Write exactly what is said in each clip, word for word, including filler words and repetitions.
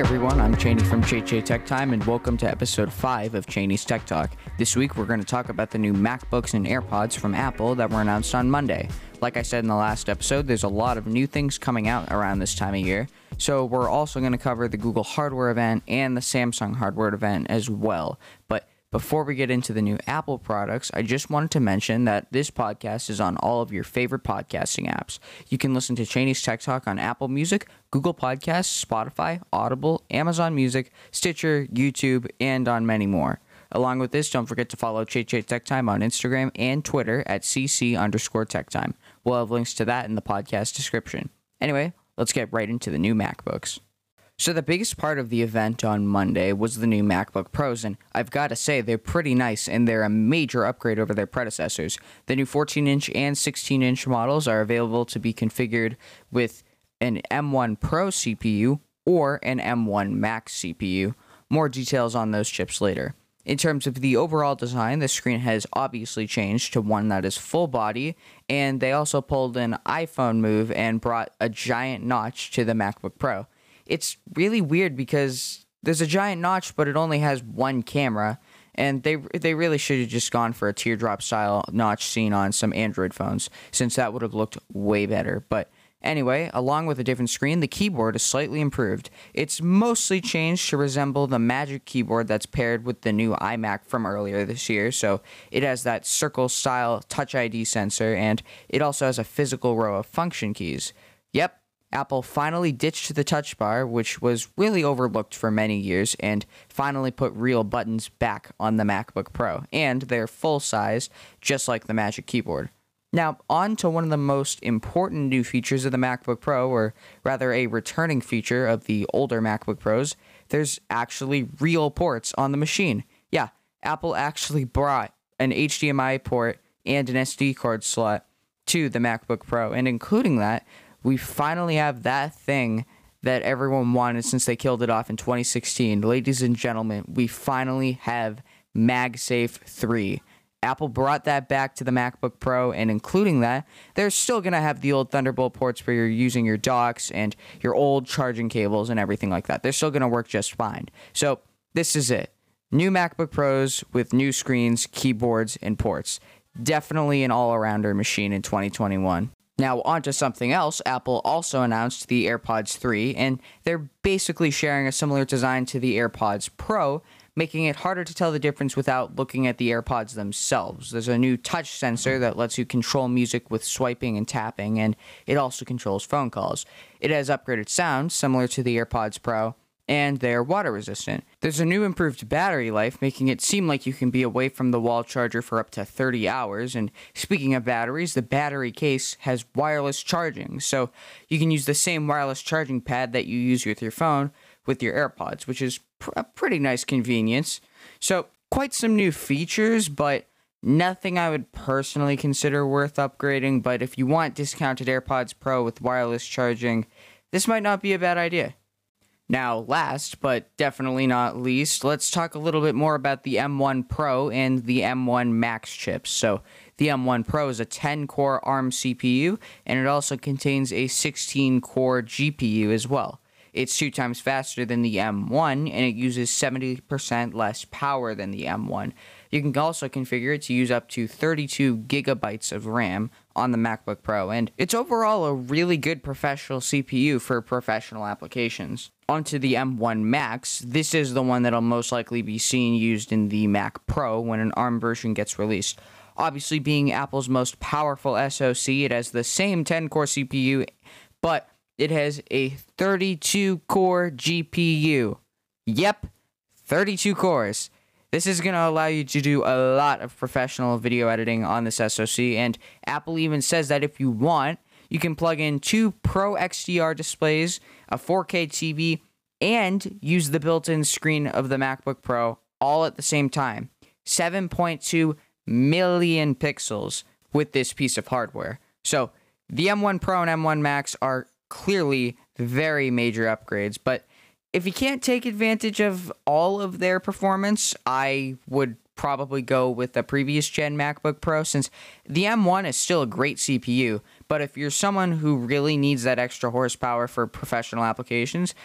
everyone, I'm Cheney from Che Che Tech Time, and welcome to episode five of Cheney's Tech Talk. This week we're going to talk about the new MacBooks and AirPods from Apple that were announced on Monday. Like I said in the last episode, there's a lot of new things coming out around this time of year, so we're also going to cover the Google hardware event and the Samsung hardware event as well. But before we get into the new Apple products, I just wanted to mention that this podcast is on all of your favorite podcasting apps. You can listen to Cheney's Tech Talk on Apple Music, Google Podcasts, Spotify, Audible, Amazon Music, Stitcher, YouTube, and on many more. Along with this, don't forget to follow Che Che Tech Time on Instagram and Twitter at cc underscore tech time. We'll have links to that in the podcast description. Anyway, let's get right into the new MacBooks. So the biggest part of the event on Monday was the new MacBook Pros, and I've got to say they're pretty nice, and they're a major upgrade over their predecessors. The new fourteen inch and sixteen inch models are available to be configured with an M one Pro C P U or an M one Max C P U. More details on those chips later. In terms of the overall design, the screen has obviously changed to one that is full body, and they also pulled an iPhone move and brought a giant notch to the MacBook Pro. It's really weird because there's a giant notch, but it only has one camera, and they they really should have just gone for a teardrop-style notch seen on some Android phones, since that would have looked way better. But anyway, along with a different screen, the keyboard is slightly improved. It's mostly changed to resemble the Magic Keyboard that's paired with the new iMac from earlier this year, so it has that circle-style Touch I D sensor, and it also has a physical row of function keys. Yep. Apple finally ditched the Touch Bar, which was really overlooked for many years, and finally put real buttons back on the MacBook Pro, and they're full-size, just like the Magic Keyboard. Now, on to one of the most important new features of the MacBook Pro, or rather a returning feature of the older MacBook Pros. There's actually real ports on the machine. Yeah, Apple actually brought an H D M I port and an S D card slot to the MacBook Pro, and including that, we finally have that thing that everyone wanted since they killed it off in twenty sixteen. Ladies and gentlemen, we finally have MagSafe three. Apple brought that back to the MacBook Pro, and including that, they're still going to have the old Thunderbolt ports where you're using your docks and your old charging cables and everything like that. They're still going to work just fine. So this is it. New MacBook Pros with new screens, keyboards, and ports. Definitely an all-arounder machine in twenty twenty-one. Now, on to something else. Apple also announced the AirPods three, and they're basically sharing a similar design to the AirPods Pro, making it harder to tell the difference without looking at the AirPods themselves. There's a new touch sensor that lets you control music with swiping and tapping, and it also controls phone calls. It has upgraded sound, similar to the AirPods Pro, and they're water resistant. There's a new improved battery life, making it seem like you can be away from the wall charger for up to thirty hours. And speaking of batteries, the battery case has wireless charging, so you can use the same wireless charging pad that you use with your phone with your AirPods, which is pr- a pretty nice convenience. So quite some new features, but nothing I would personally consider worth upgrading. But if you want discounted AirPods Pro with wireless charging, this might not be a bad idea. Now, last, but definitely not least, let's talk a little bit more about the M one Pro and the M one Max chips. So, the M one Pro is a ten-core ARM C P U, and it also contains a sixteen-core G P U as well. It's two times faster than the M one, and it uses seventy percent less power than the M one. You can also configure it to use up to thirty-two gigabytes of RAM on the MacBook Pro, and it's overall a really good professional C P U for professional applications. Onto the M one Max, this is the one that'll most likely be seen used in the Mac Pro when an ARM version gets released. Obviously, being Apple's most powerful S O C, it has the same ten-core C P U, but it has a thirty-two core G P U. Yep, thirty-two cores. This is going to allow you to do a lot of professional video editing on this S O C, and Apple even says that if you want, you can plug in two Pro X D R displays, a four K T V, and use the built-in screen of the MacBook Pro all at the same time. seven point two million pixels with this piece of hardware. So the M one Pro and M one Max are clearly very major upgrades, but if you can't take advantage of all of their performance, I would probably go with the previous gen MacBook Pro, since the M one is still a great C P U, but if you're someone who really needs that extra horsepower for professional applications,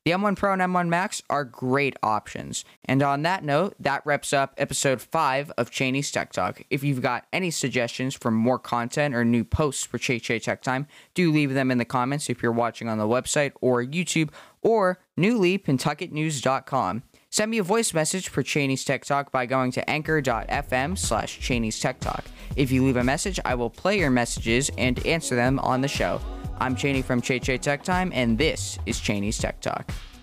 The M one Pro and M one Max are great options. And on that note, that wraps up episode five of Cheney's Tech Talk. If you've got any suggestions for more content or new posts for Che Che Tech Time, do leave them in the comments if you're watching on the website or YouTube or newly pentucket news dot com. Send me a voice message for Cheney's Tech Talk by going to anchor.fm slash Cheney's Tech Talk. If you leave a message, I will play your messages and answer them on the show. I'm Cheney from Che Che Tech Time, and this is Cheney's Tech Talk.